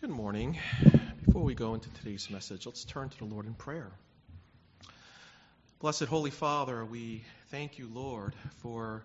Good morning. Before we go into today's message, let's turn to the Lord in prayer. Blessed Holy Father, we thank you, Lord, for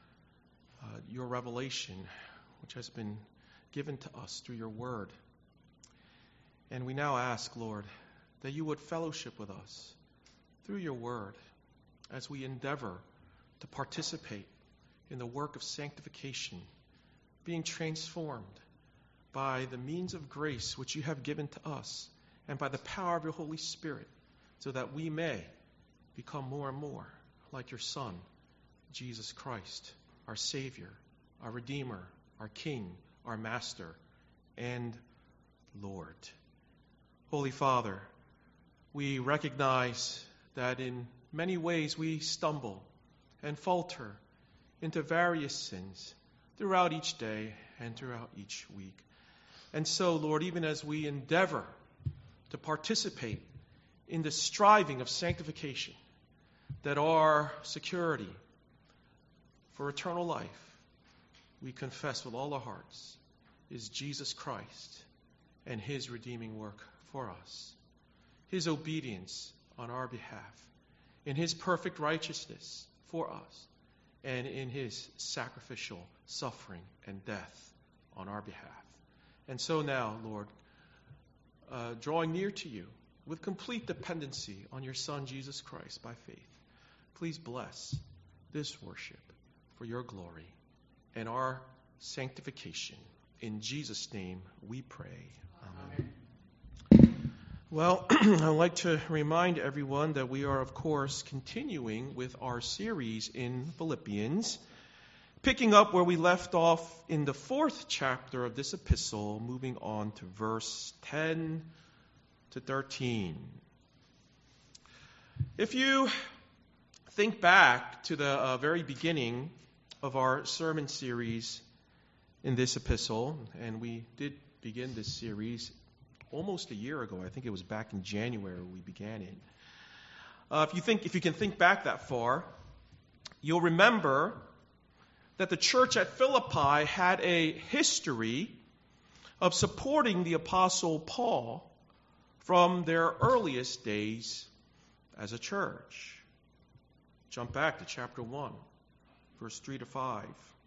your revelation, which has been given to us through your word. And we now ask, Lord, that you would fellowship with us through your word as we endeavor to participate in the work of sanctification, being transformed by the means of grace which you have given to us and by the power of your Holy Spirit, so that we may become more and more like your Son, Jesus Christ, our Savior, our Redeemer, our King, our Master, and Lord. Holy Father, we recognize that in many ways we stumble and falter into various sins throughout each day and throughout each week. And so, Lord, even as we endeavor to participate in the striving of sanctification, that our security for eternal life, we confess with all our hearts, is Jesus Christ and his redeeming work for us, his obedience on our behalf, in his perfect righteousness for us, and in his sacrificial suffering and death on our behalf. And so now, Lord, drawing near to you with complete dependency on your Son, Jesus Christ, by faith, please bless this worship for your glory and our sanctification. In Jesus' name we pray. Amen. Well, I'd like to remind everyone that we are, of course, continuing with our series in Philippians, picking up where we left off in the 4th chapter of this epistle, moving on to verse 10 to 13. If you think back to the very beginning of our sermon series in this epistle, and we did begin this series almost a year ago. I think it was back in January we began it. If you can think back that far, you'll remember that the church at Philippi had a history of supporting the Apostle Paul from their earliest days as a church. Jump back to chapter 1, verse 3 to 5.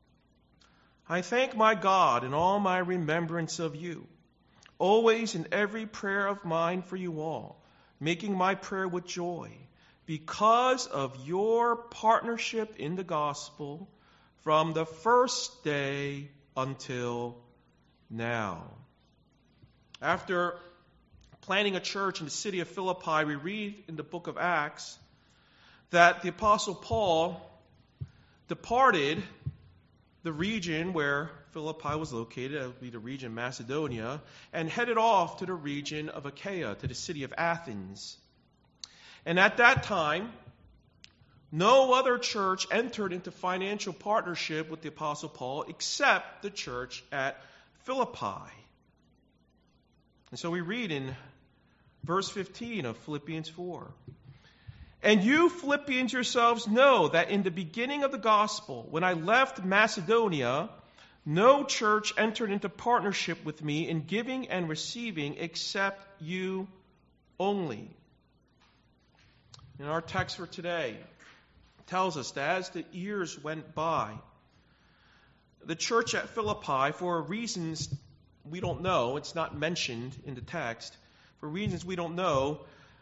I thank my God in all my remembrance of you, always in every prayer of mine for you all, making my prayer with joy, because of your partnership in the gospel from the first day until now. After planting a church in the city of Philippi, we read in the book of Acts that the Apostle Paul departed the region where Philippi was located, that would be the region of Macedonia, and headed off to the region of Achaia, to the city of Athens. And at that time, no other church entered into financial partnership with the Apostle Paul except the church at Philippi. And so we read in verse 15 of Philippians 4. And you Philippians yourselves know that in the beginning of the gospel, when I left Macedonia, no church entered into partnership with me in giving and receiving except you only. In our text for today, tells us that as the years went by, the church at Philippi, for reasons we don't know, it's not mentioned in the text, for reasons we don't know,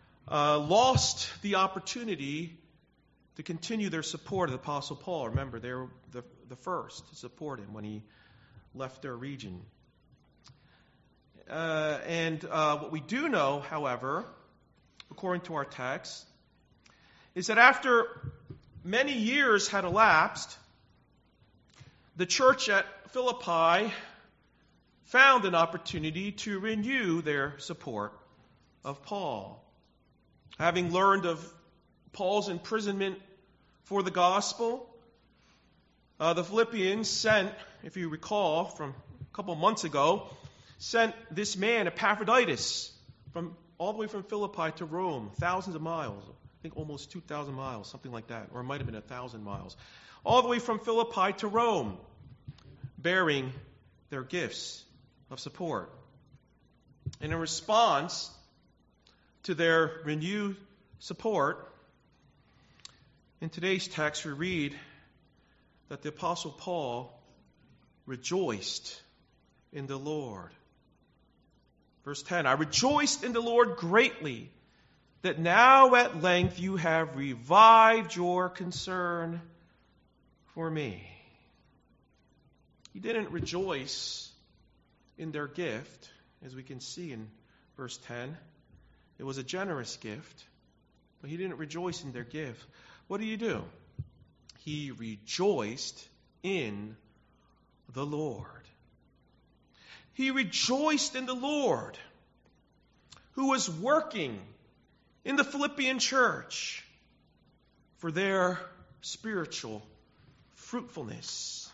lost the opportunity to continue their support of the Apostle Paul. Remember, they were the first to support him when he left their region. What we do know, however, according to our text, is that after many years had elapsed, the church at Philippi found an opportunity to renew their support of Paul. Having learned of Paul's imprisonment for the gospel, the Philippians sent, if you recall from a couple months ago, sent this man, Epaphroditus, all the way from Philippi to Rome, thousands of miles. I think almost 2,000 miles, something like that, or it might have been 1,000 miles, all the way from Philippi to Rome, bearing their gifts of support. And in response to their renewed support, in today's text we read that the Apostle Paul rejoiced in the Lord. Verse 10, I rejoiced in the Lord greatly that now at length you have revived your concern for me. He didn't rejoice in their gift, as we can see in verse 10. It was a generous gift, but he didn't rejoice in their gift. What do? He rejoiced in the Lord. He rejoiced in the Lord, who was working in the Philippian church for their spiritual fruitfulness.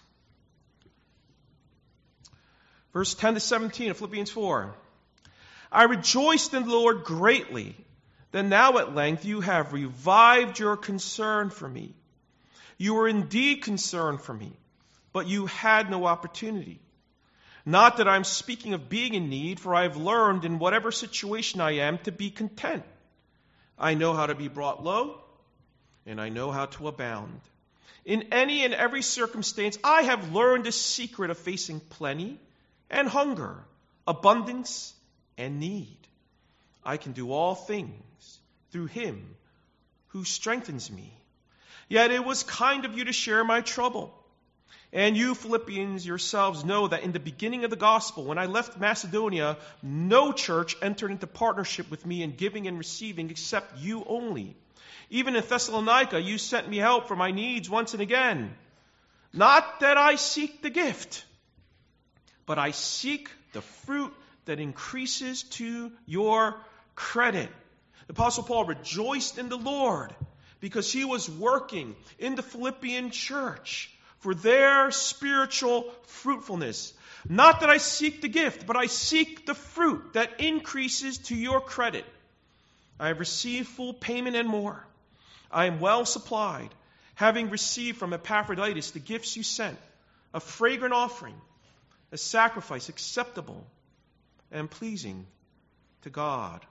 Verse 10 to 17 of Philippians 4. I rejoiced in the Lord greatly that now at length you have revived your concern for me. You were indeed concerned for me, but you had no opportunity. Not that I'm speaking of being in need, for I have learned in whatever situation I am to be content. I know how to be brought low, and I know how to abound. In any and every circumstance, I have learned the secret of facing plenty and hunger, abundance and need. I can do all things through him who strengthens me. Yet it was kind of you to share my trouble. And you Philippians yourselves know that in the beginning of the gospel, when I left Macedonia, no church entered into partnership with me in giving and receiving except you only. Even in Thessalonica, you sent me help for my needs once and again. Not that I seek the gift, but I seek the fruit that increases to your credit. The Apostle Paul rejoiced in the Lord because he was working in the Philippian church for their spiritual fruitfulness. Not that I seek the gift, but I seek the fruit that increases to your credit. I have received full payment and more. I am well supplied, having received from Epaphroditus the gifts you sent, a fragrant offering, a sacrifice acceptable and pleasing to God.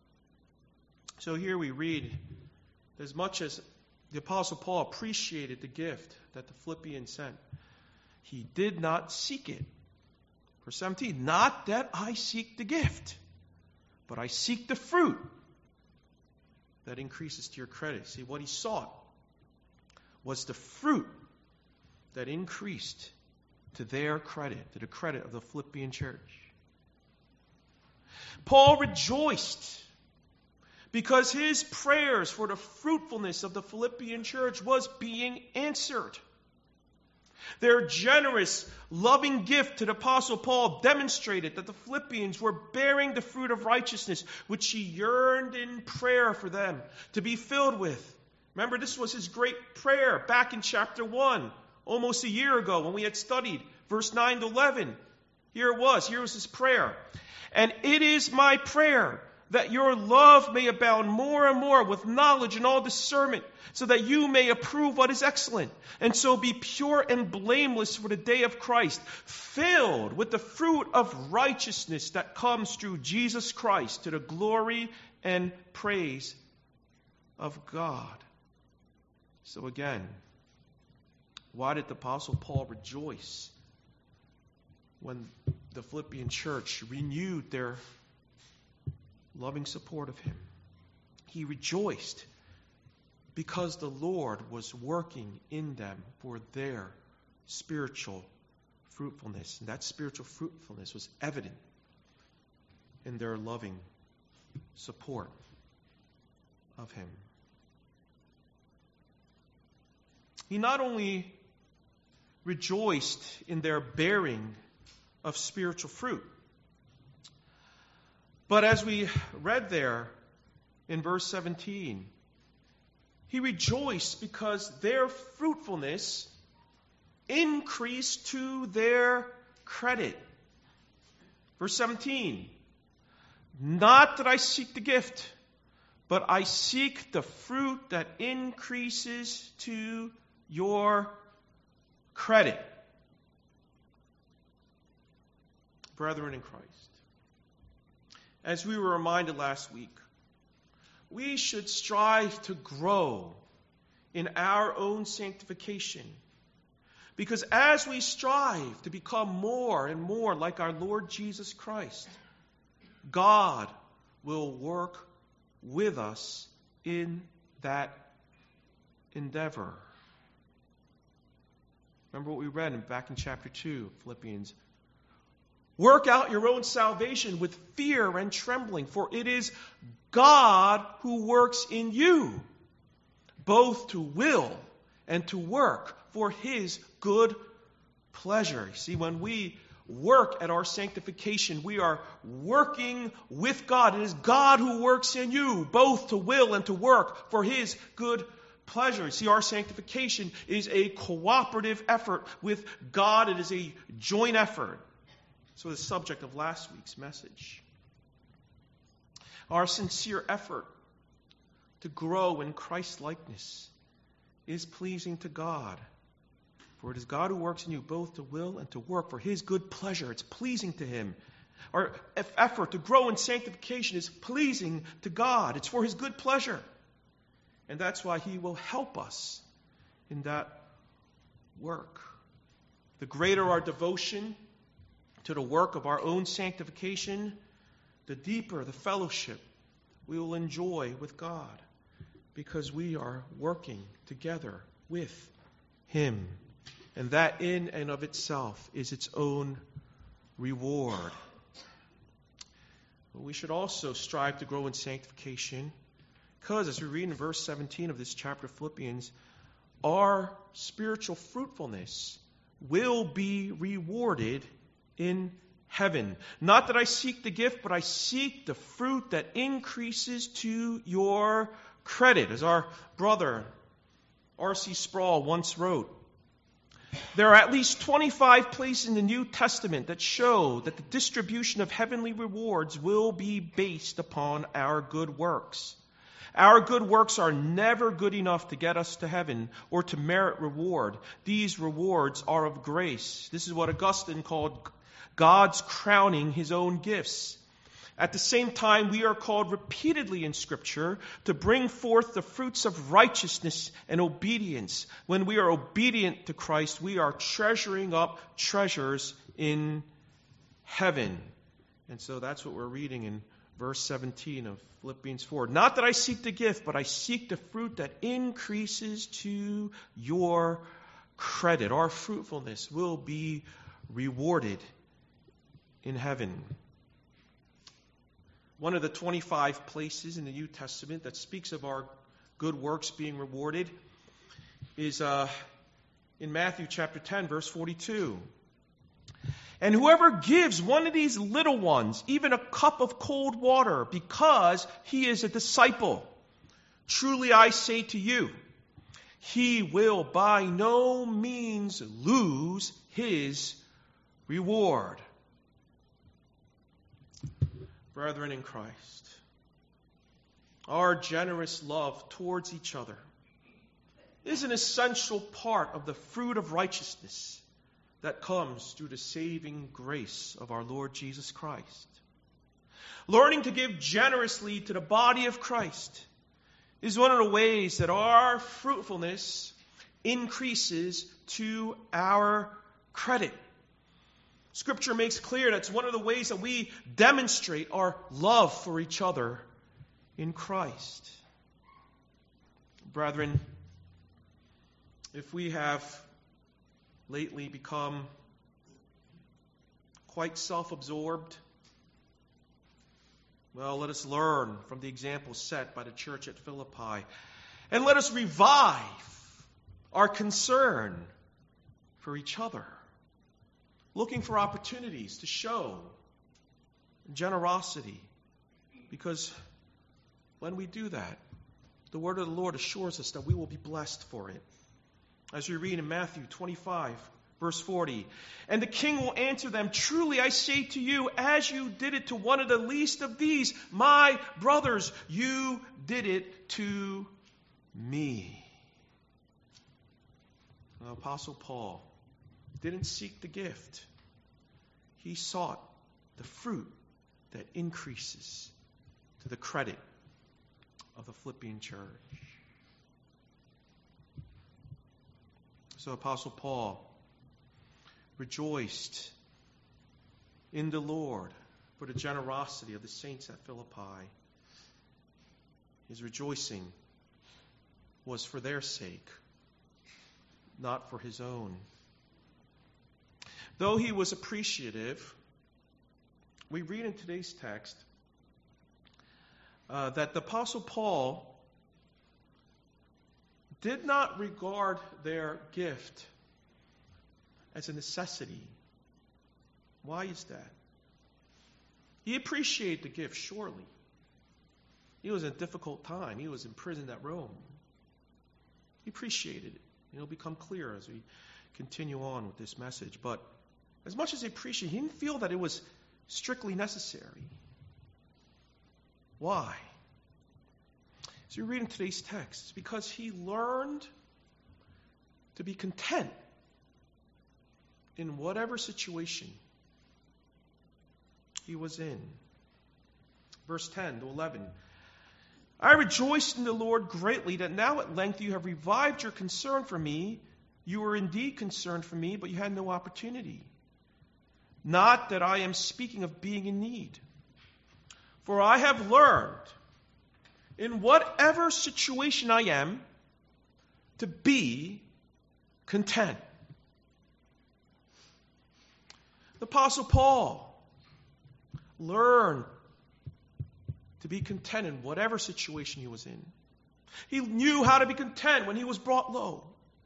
So here we read, as much as the Apostle Paul appreciated the gift that the Philippians sent, he did not seek it. Verse 17, not that I seek the gift, but I seek the fruit that increases to your credit. See, what he sought was the fruit that increased to their credit, to the credit of the Philippian church. Paul rejoiced because his prayers for the fruitfulness of the Philippian church was being answered. Their generous, loving gift to the Apostle Paul demonstrated that the Philippians were bearing the fruit of righteousness, which he yearned in prayer for them to be filled with. Remember, this was his great prayer back in chapter 1, almost a year ago when we had studied verse 9 to 11. Here was his prayer. And it is my prayer that your love may abound more and more with knowledge and all discernment, so that you may approve what is excellent, and so be pure and blameless for the day of Christ, filled with the fruit of righteousness that comes through Jesus Christ, to the glory and praise of God. So again, why did the Apostle Paul rejoice when the Philippian church renewed their loving support of him? He rejoiced because the Lord was working in them for their spiritual fruitfulness. And that spiritual fruitfulness was evident in their loving support of him. He not only rejoiced in their bearing of spiritual fruit, but as we read there in verse 17, he rejoiced because their fruitfulness increased to their credit. Verse 17, not that I seek the gift, but I seek the fruit that increases to your credit. Brethren in Christ, as we were reminded last week, we should strive to grow in our own sanctification. Because as we strive to become more and more like our Lord Jesus Christ, God will work with us in that endeavor. Remember what we read back in chapter 2 of Philippians. Work out your own salvation with fear and trembling, for it is God who works in you, both to will and to work for His good pleasure. See, when we work at our sanctification, we are working with God. It is God who works in you, both to will and to work for His good pleasure. See, our sanctification is a cooperative effort with God. It is a joint effort. So the subject of last week's message. Our sincere effort to grow in Christ-likeness is pleasing to God. For it is God who works in you both to will and to work for His good pleasure. It's pleasing to Him. Our effort to grow in sanctification is pleasing to God. It's for His good pleasure. And that's why He will help us in that work. The greater our devotion to the work of our own sanctification, the deeper the fellowship we will enjoy with God, because we are working together with Him. And that in and of itself is its own reward. But we should also strive to grow in sanctification, because as we read in verse 17 of this chapter of Philippians, our spiritual fruitfulness will be rewarded in heaven. Not that I seek the gift, but I seek the fruit that increases to your credit. As our brother R.C. Sproul once wrote, there are at least 25 places in the New Testament that show that the distribution of heavenly rewards will be based upon our good works. Our good works are never good enough to get us to heaven or to merit reward. These rewards are of grace. This is what Augustine called God's crowning His own gifts. At the same time, we are called repeatedly in Scripture to bring forth the fruits of righteousness and obedience. When we are obedient to Christ, we are treasuring up treasures in heaven. And so that's what we're reading in verse 17 of Philippians 4. Not that I seek the gift, but I seek the fruit that increases to your credit. Our fruitfulness will be rewarded in heaven. One of the 25 places in the New Testament that speaks of our good works being rewarded is in Matthew chapter 10, verse 42. And whoever gives one of these little ones even a cup of cold water because he is a disciple, truly I say to you, he will by no means lose his reward. Brethren in Christ, our generous love towards each other is an essential part of the fruit of righteousness that comes through the saving grace of our Lord Jesus Christ. Learning to give generously to the body of Christ is one of the ways that our fruitfulness increases to our credit. Scripture makes clear that's one of the ways that we demonstrate our love for each other in Christ. Brethren, if we have lately become quite self-absorbed, well, let us learn from the example set by the church at Philippi, and let us revive our concern for each other, looking for opportunities to show generosity, because when we do that, the word of the Lord assures us that we will be blessed for it. As we read in Matthew 25, verse 40, and the king will answer them, truly I say to you, as you did it to one of the least of these, my brothers, you did it to me. The Apostle Paul didn't seek the gift. He sought the fruit that increases to the credit of the Philippian church. So Apostle Paul rejoiced in the Lord for the generosity of the saints at Philippi. His rejoicing was for their sake, not for his own. Though he was appreciative, we read in today's text that the Apostle Paul did not regard their gift as a necessity. Why is that? He appreciated the gift, surely. He was in a difficult time. He was imprisoned at Rome. He appreciated it. It'll become clear as we continue on with this message. But as much as he appreciated, he didn't feel that it was strictly necessary. Why? As we read in today's text, it's because he learned to be content in whatever situation he was in. Verse 10 to 11. I rejoiced in the Lord greatly that now at length you have revived your concern for me. You were indeed concerned for me, but you had no opportunity. Not that I am speaking of being in need. For I have learned, in whatever situation I am, to be content. The Apostle Paul learned to be content in whatever situation he was in. He knew how to be content when he was brought low.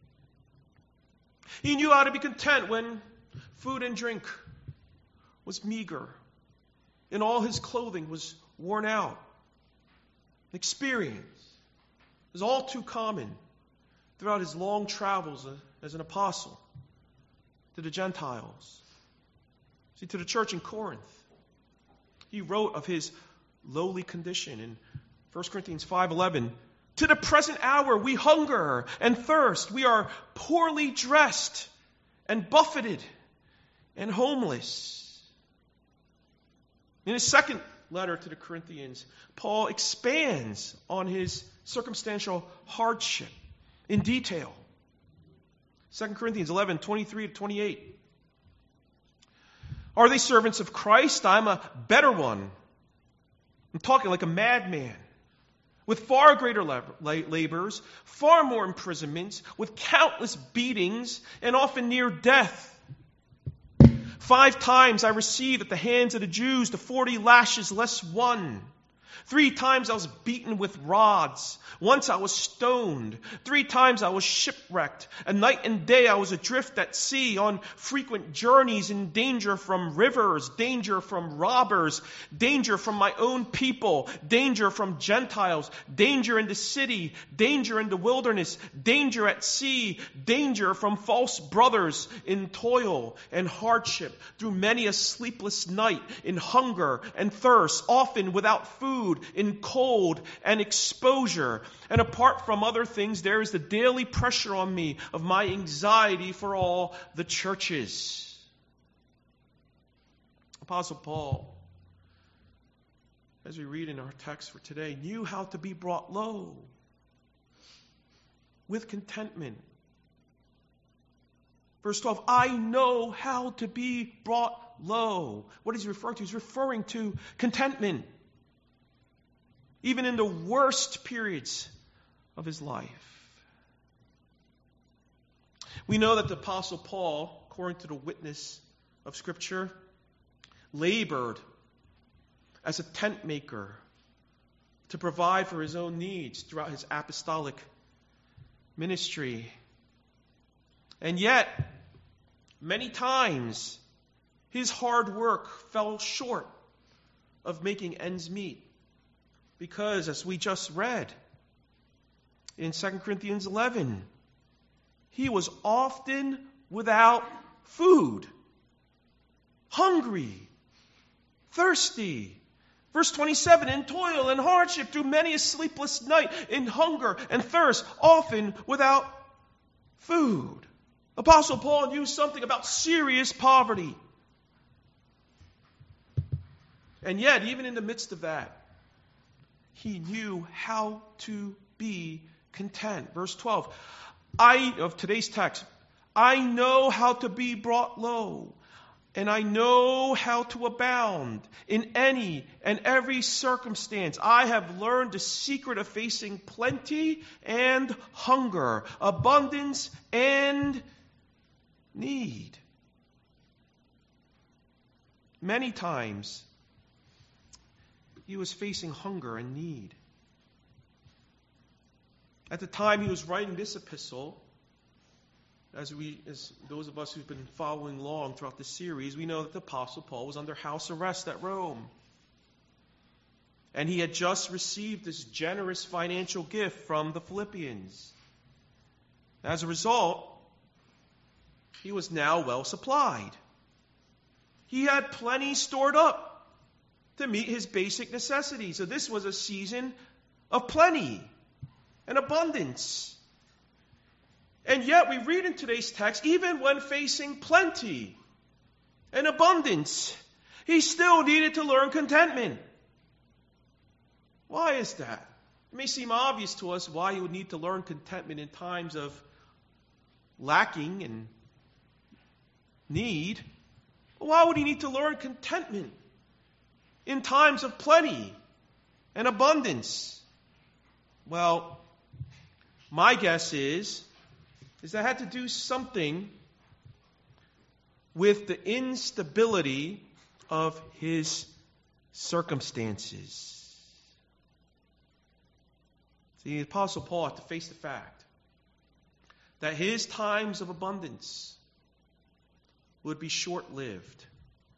He knew how to be content when food and drink was meager and all his clothing was worn out. Experience is all too common throughout his long travels as an apostle to the Gentiles. See, to the church in Corinth, he wrote of his lowly condition in 1 Corinthians 5:11. To the present hour we hunger and thirst. We are poorly dressed and buffeted and homeless. In his second letter to the Corinthians, Paul expands on his circumstantial hardship in detail. 2 Corinthians 11:23 to 28. Are they servants of Christ? I'm a better one. I'm talking like a madman. With far greater labors, far more imprisonments, with countless beatings, and often near death. 5 times I received at the hands of the Jews the 40 lashes less one. 3 times I was beaten with rods. Once I was stoned. 3 times I was shipwrecked. And night and day I was adrift at sea on frequent journeys in danger from rivers, danger from robbers, danger from my own people, danger from Gentiles, danger in the city, danger in the wilderness, danger at sea, danger from false brothers, in toil and hardship, through many a sleepless night, in hunger and thirst, often without food, in cold and exposure. And apart from other things, there is the daily pressure on me of my anxiety for all the churches. Apostle Paul, as we read in our text for today, knew how to be brought low with contentment. Verse 12, I know how to be brought low. What is he referring to? He's referring to contentment. Even in the worst periods of his life. We know that the Apostle Paul, according to the witness of Scripture, labored as a tent maker to provide for his own needs throughout his apostolic ministry. And yet, many times, his hard work fell short of making ends meet. Because, as we just read in 2 Corinthians 11, he was often without food, hungry, thirsty. Verse 27, in toil and hardship through many a sleepless night, in hunger and thirst, often without food. Apostle Paul knew something about serious poverty. And yet, even in the midst of that, he knew how to be content. Verse 12 of today's text, I know how to be brought low, and I know how to abound in any and every circumstance. I have learned the secret of facing plenty and hunger, abundance and need. Many times, he was facing hunger and need. At the time he was writing this epistle, as those of us who've been following along throughout the series, we know that the Apostle Paul was under house arrest at Rome. And he had just received this generous financial gift from the Philippians. As a result, he was now well supplied. He had plenty stored up to meet his basic necessities. So this was a season of plenty and abundance. And yet we read in today's text, even when facing plenty and abundance, he still needed to learn contentment. Why is that? It may seem obvious to us why he would need to learn contentment in times of lacking and need. But why would he need to learn contentment in times of plenty and abundance? Well, my guess is that it had to do something with the instability of his circumstances. See, the Apostle Paul had to face the fact that his times of abundance would be short-lived.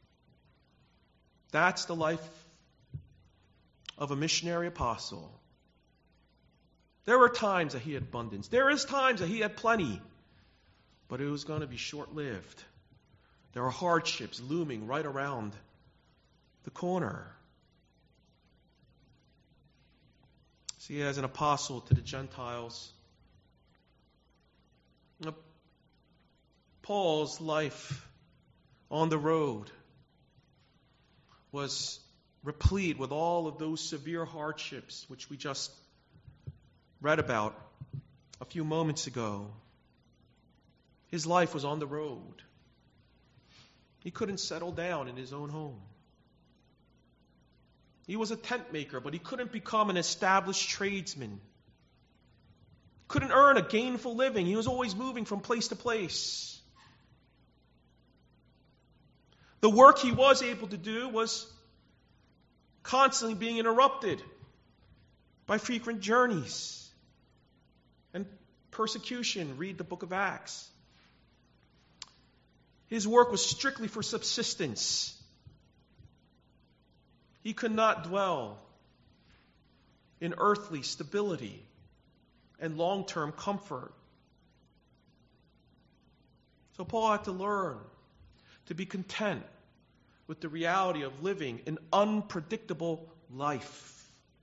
That's the life of a missionary apostle. There were times that he had abundance. There is times that he had plenty. But it was going to be short-lived. There are hardships looming right around the corner. See, as an apostle to the Gentiles, Paul's life on the road was replete with all of those severe hardships which we just read about a few moments ago. His life was on the road. He couldn't settle down in his own home. He was a tent maker, but he couldn't become an established tradesman. Couldn't earn a gainful living. He was always moving from place to place. The work he was able to do was constantly being interrupted by frequent journeys and persecution. Read the book of Acts. His work was strictly for subsistence. He could not dwell in earthly stability and long-term comfort. So Paul had to learn to be content with the reality of living an unpredictable life.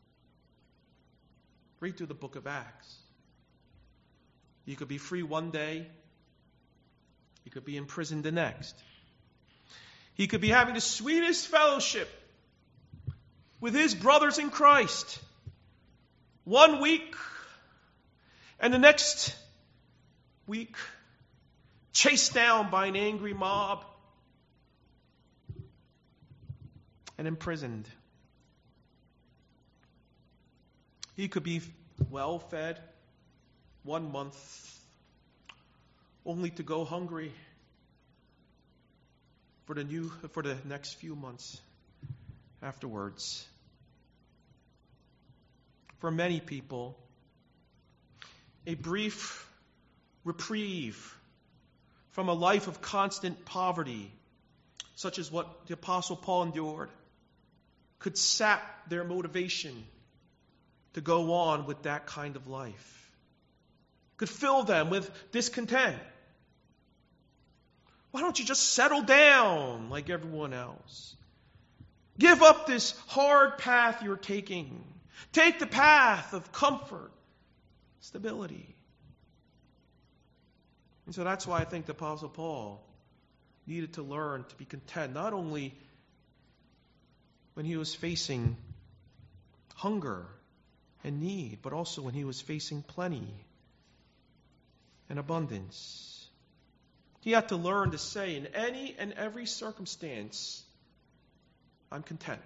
Read through the book of Acts. You could be free one day. He could be in prison the next. He could be having the sweetest fellowship with his brothers in Christ 1 week, and the next week chased down by an angry mob and imprisoned. He could be well fed 1 month, only to go hungry for the next few months afterwards. For many people, a brief reprieve from a life of constant poverty, such as what the Apostle Paul endured, could sap their motivation to go on with that kind of life. Could fill them with discontent. Why don't you just settle down like everyone else? Give up this hard path you're taking. Take the path of comfort, stability. And so that's why I think the Apostle Paul needed to learn to be content, not only when he was facing hunger and need, but also when he was facing plenty and abundance. He had to learn to say in any and every circumstance, I'm content.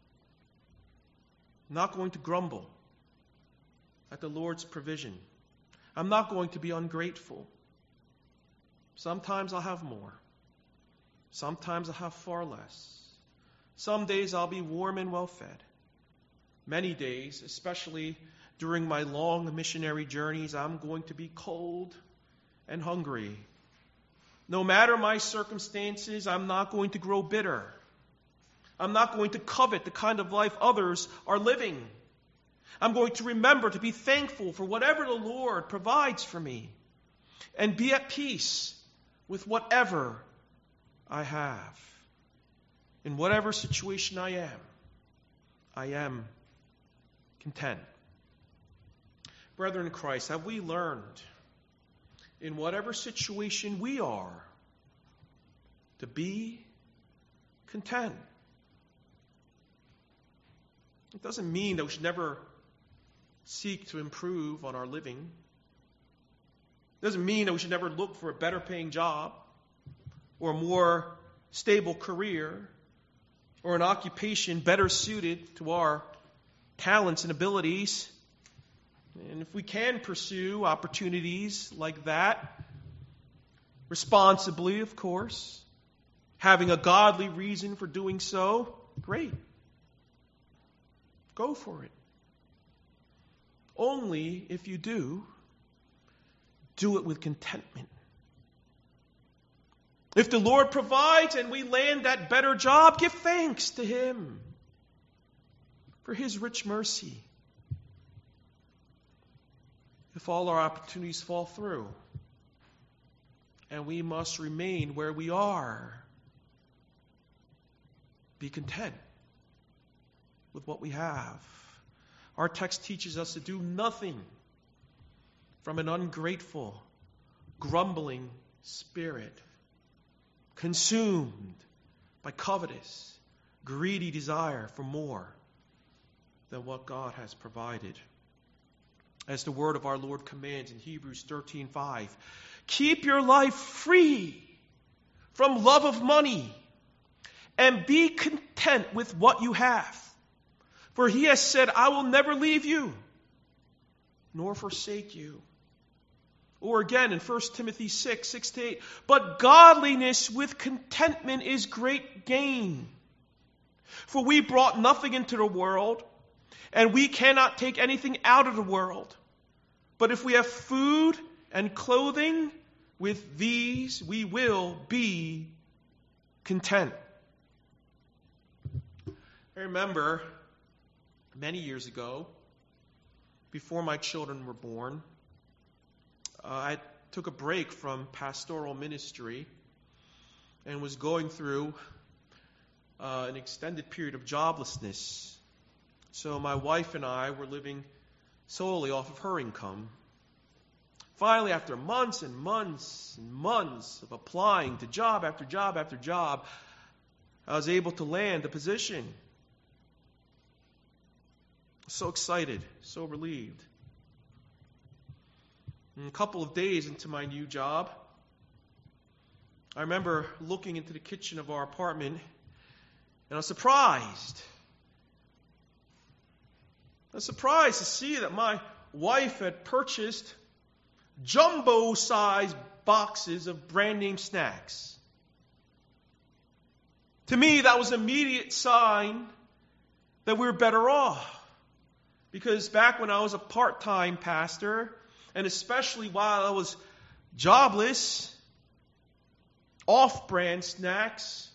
I'm not going to grumble at the Lord's provision. I'm not going to be ungrateful. Sometimes I'll have more. Sometimes I'll have far less. Some days I'll be warm and well fed. Many days, especially during my long missionary journeys, I'm going to be cold and hungry. No matter my circumstances, I'm not going to grow bitter. I'm not going to covet the kind of life others are living. I'm going to remember to be thankful for whatever the Lord provides for me and be at peace with whatever I have. In whatever situation I am content. Brethren in Christ, have we learned in whatever situation we are to be content? It doesn't mean that we should never seek to improve on our living. It doesn't mean that we should never look for a better paying job or a more stable career or an occupation better suited to our talents and abilities. And if we can pursue opportunities like that, responsibly, of course, having a godly reason for doing so, great. Go for it. Only if you do it with contentment. If the Lord provides and we land that better job, give thanks to Him for His rich mercy. If all our opportunities fall through and we must remain where we are, be content with what we have. Our text teaches us to do nothing from an ungrateful, grumbling spirit, consumed by covetous, greedy desire for more than what God has provided. As the word of our Lord commands in Hebrews 13:5, keep your life free from love of money and be content with what you have. For He has said, I will never leave you nor forsake you. Or again in 1 Timothy 6:6-8, but godliness with contentment is great gain. For we brought nothing into the world, and we cannot take anything out of the world. But if we have food and clothing, with these we will be content. I remember many years ago, before my children were born, I took a break from pastoral ministry and was going through an extended period of joblessness. So my wife and I were living solely off of her income. Finally, after months and months and months of applying to job after job after job, I was able to land a position. So excited, so relieved. And a couple of days into my new job, I remember looking into the kitchen of our apartment, and I was surprised. I was surprised to see that my wife had purchased jumbo-sized boxes of brand-name snacks. To me, that was an immediate sign that we were better off. Because back when I was a part-time pastor, and especially while I was jobless, off-brand snacks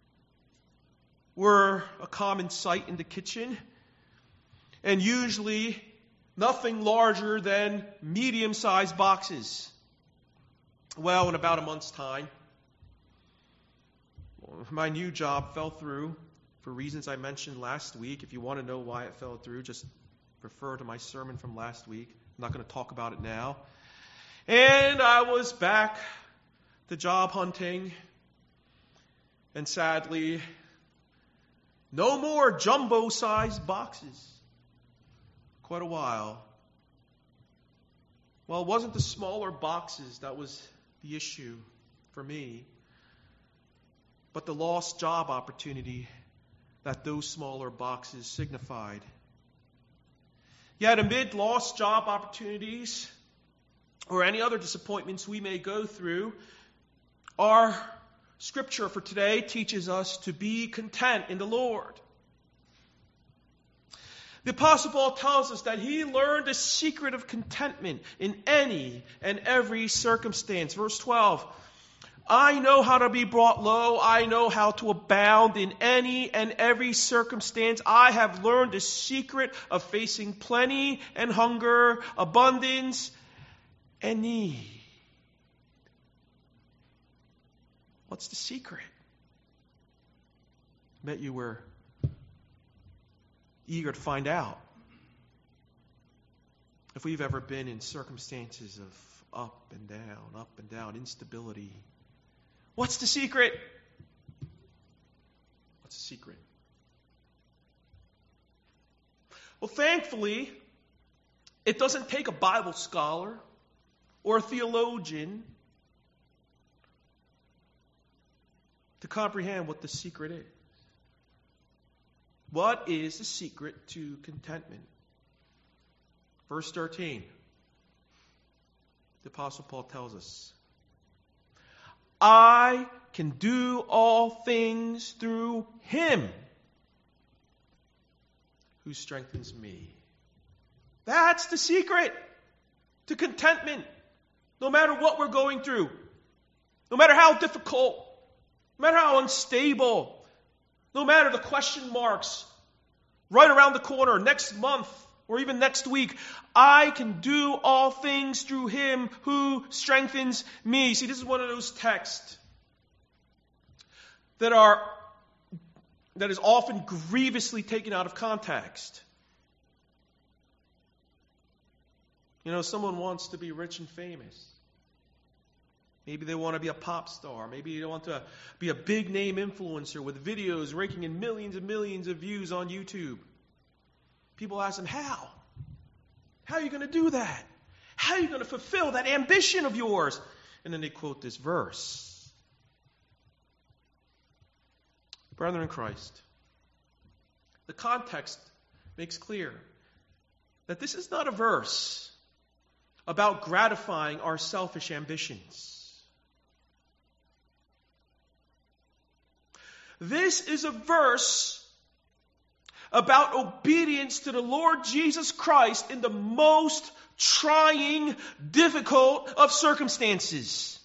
were a common sight in the kitchen. And usually nothing larger than medium-sized boxes. Well, in about a month's time, my new job fell through for reasons I mentioned last week. If you want to know why it fell through, just refer to my sermon from last week. I'm not going to talk about it now. And I was back to job hunting. And sadly, No more jumbo-sized boxes. Quite a while. Well, it wasn't the smaller boxes that was the issue for me, but the lost job opportunity that those smaller boxes signified. Yet amid lost job opportunities or any other disappointments we may go through, our scripture for today teaches us to be content in the Lord. The Apostle Paul tells us that he learned the secret of contentment in any and every circumstance. Verse 12, I know how to be brought low. I know how to abound in any and every circumstance. I have learned the secret of facing plenty and hunger, abundance and need. What's the secret? I bet you were eager to find out. If we've ever been in circumstances of up and down, instability. What's the secret? What's the secret? Well, thankfully, it doesn't take a Bible scholar or a theologian to comprehend what the secret is. What is the secret to contentment? Verse 13. The Apostle Paul tells us, I can do all things through Him who strengthens me. That's the secret to contentment. No matter what we're going through, no matter how difficult, no matter how unstable, no matter the question marks right around the corner, next month, or even next week, I can do all things through Him who strengthens me. See, this is one of those texts that is often grievously taken out of context. You know, someone wants to be rich and famous. Maybe they want to be a pop star. Maybe they want to be a big name influencer with videos raking in millions and millions of views on YouTube. People ask them, how? How are you going to do that? How are you going to fulfill that ambition of yours? And then they quote this verse. Brethren in Christ, the context makes clear that this is not a verse about gratifying our selfish ambitions. This is a verse about obedience to the Lord Jesus Christ in the most trying, difficult of circumstances.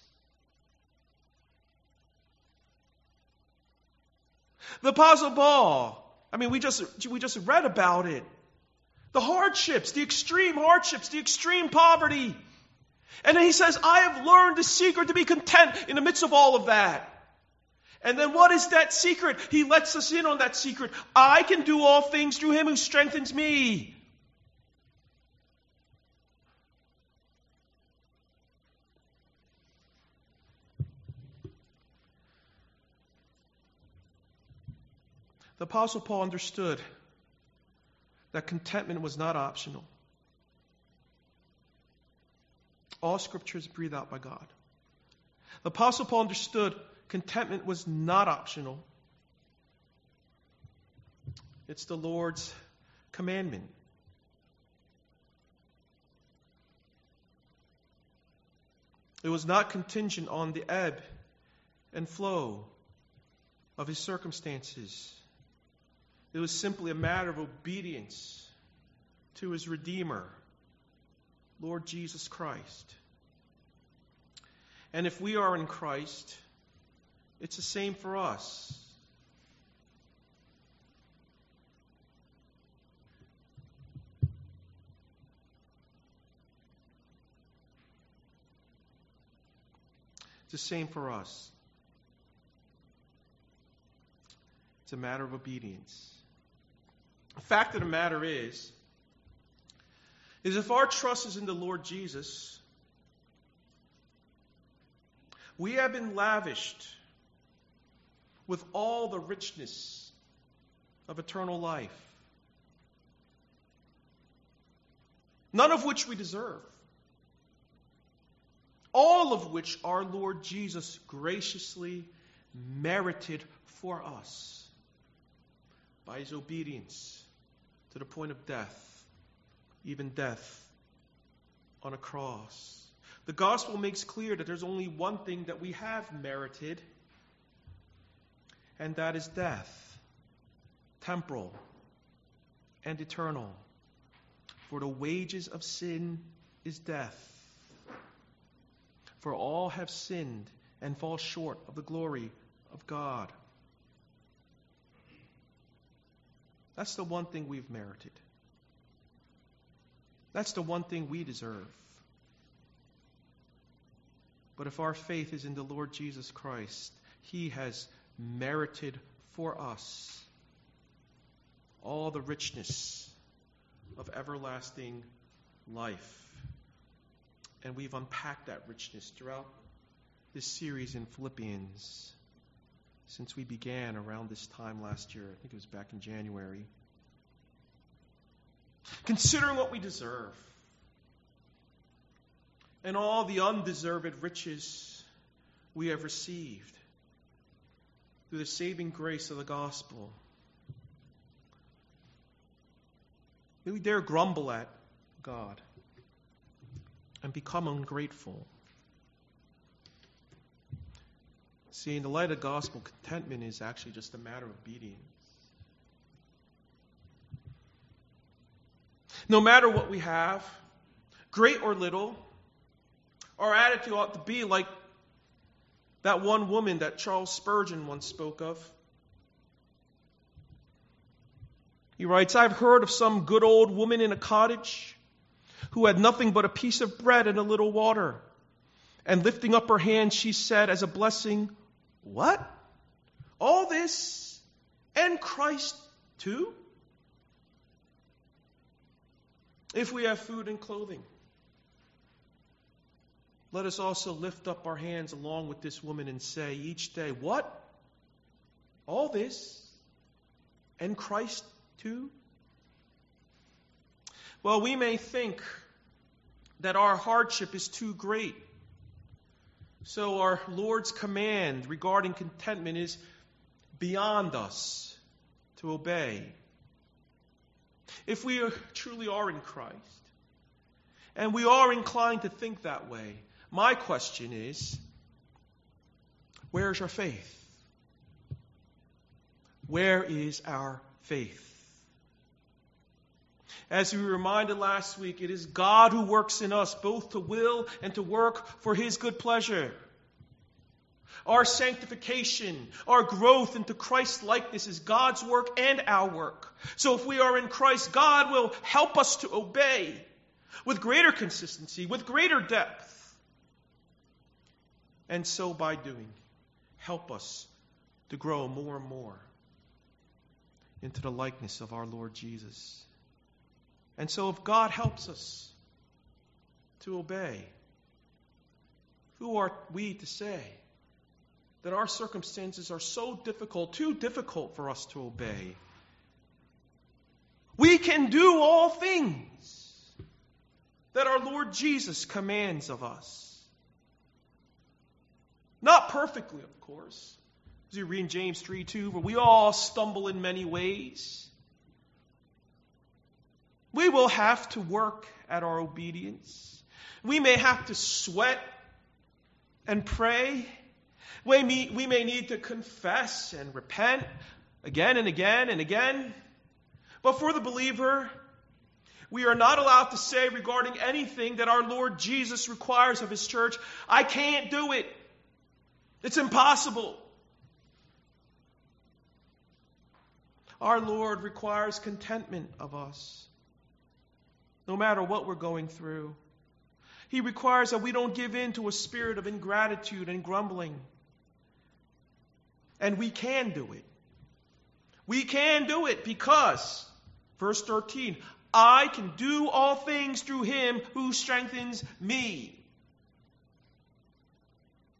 The Apostle Paul, we just read about it. The hardships, the extreme poverty. And then he says, I have learned the secret to be content in the midst of all of that. And then what is that secret? He lets us in on that secret. I can do all things through Him who strengthens me. The Apostle Paul understood that contentment was not optional. All Scripture is breathed out by God. The Apostle Paul understood contentment was not optional. It's the Lord's commandment. It was not contingent on the ebb and flow of his circumstances. It was simply a matter of obedience to his Redeemer, Lord Jesus Christ. And if we are in Christ, it's the same for us. It's the same for us. It's a matter of obedience. The fact of the matter is if our trust is in the Lord Jesus, we have been lavished with all the richness of eternal life. None of which we deserve. All of which our Lord Jesus graciously merited for us by his obedience to the point of death, even death on a cross. The gospel makes clear that there's only one thing that we have merited, and that is death, temporal and eternal. For the wages of sin is death. For all have sinned and fall short of the glory of God. That's the one thing we've merited. That's the one thing we deserve. But if our faith is in the Lord Jesus Christ, he has merited for us all the richness of everlasting life. And we've unpacked that richness throughout this series in Philippians since we began around this time last year. I think it was back in January. Considering what we deserve and all the undeserved riches we have received through the saving grace of the gospel, may we dare grumble at God and become ungrateful. See, in the light of the gospel, contentment is actually just a matter of obedience. No matter what we have, great or little, our attitude ought to be like that one woman that Charles Spurgeon once spoke of. He writes, "I've heard of some good old woman in a cottage who had nothing but a piece of bread and a little water. And lifting up her hand, she said as a blessing, 'What? All this and Christ too?' If we have food and clothing, let us also lift up our hands along with this woman and say each day, 'What? All this and Christ too?' Well, we may think that our hardship is too great. So our Lord's command regarding contentment is beyond us to obey. If we truly are in Christ, and we are inclined to think that way, my question is, where is our faith? Where is our faith? As we were reminded last week, it is God who works in us both to will and to work for his good pleasure. Our sanctification, our growth into Christ's likeness is God's work and our work. So if we are in Christ, God will help us to obey with greater consistency, with greater depth. And so by doing, help us to grow more and more into the likeness of our Lord Jesus. And so if God helps us to obey, who are we to say that our circumstances are so difficult, too difficult for us to obey? We can do all things that our Lord Jesus commands of us. Not perfectly, of course. As you read in James 3:2, where we all stumble in many ways. We will have to work at our obedience. We may have to sweat and pray. We may need to confess and repent again and again and again. But for the believer, we are not allowed to say regarding anything that our Lord Jesus requires of his church, "I can't do it. It's impossible." Our Lord requires contentment of us, no matter what we're going through. He requires that we don't give in to a spirit of ingratitude and grumbling. And we can do it. We can do it because, verse 13, "I can do all things through him who strengthens me."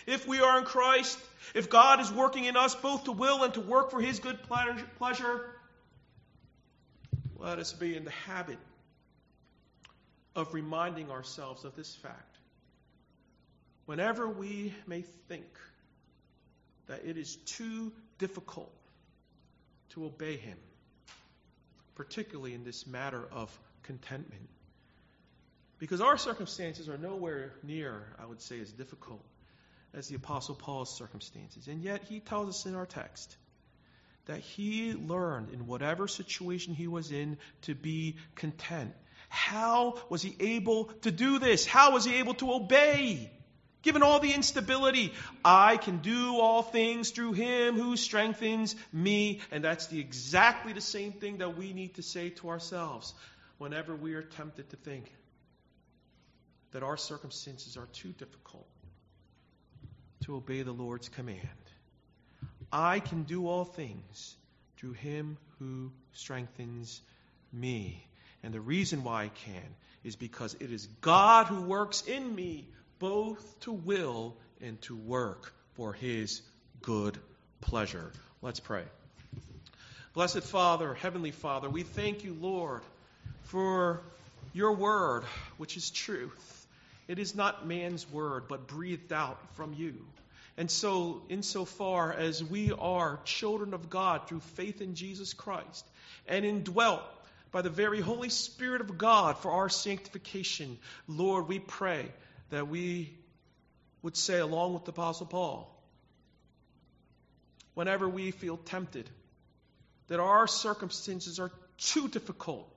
If we are in Christ, if God is working in us both to will and to work for his good pleasure, let us be in the habit of reminding ourselves of this fact. Whenever we may think that it is too difficult to obey him, particularly in this matter of contentment, because our circumstances are nowhere near, I would say, as difficult as the Apostle Paul's circumstances. And yet he tells us in our text that he learned in whatever situation he was in to be content. How was he able to do this? How was he able to obey? Given all the instability, I can do all things through him who strengthens me. And that's exactly the same thing that we need to say to ourselves whenever we are tempted to think that our circumstances are too difficult to obey the Lord's command. I can do all things through him who strengthens me. And the reason why I can is because it is God who works in me both to will and to work for his good pleasure. Let's pray. Blessed Father, Heavenly Father, we thank you, Lord, for your word, which is truth. It is not man's word, but breathed out from you. And so, insofar as we are children of God through faith in Jesus Christ, and indwelt by the very Holy Spirit of God for our sanctification, Lord, we pray that we would say, along with the Apostle Paul, whenever we feel tempted, that our circumstances are too difficult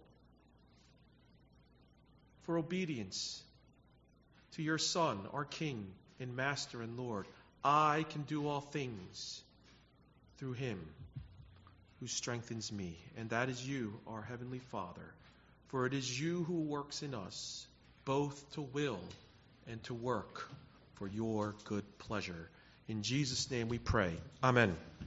for obedience to your Son, our King and Master and Lord, I can do all things through him who strengthens me. And that is you, our Heavenly Father. For it is you who works in us, both to will and to work for your good pleasure. In Jesus' name we pray. Amen.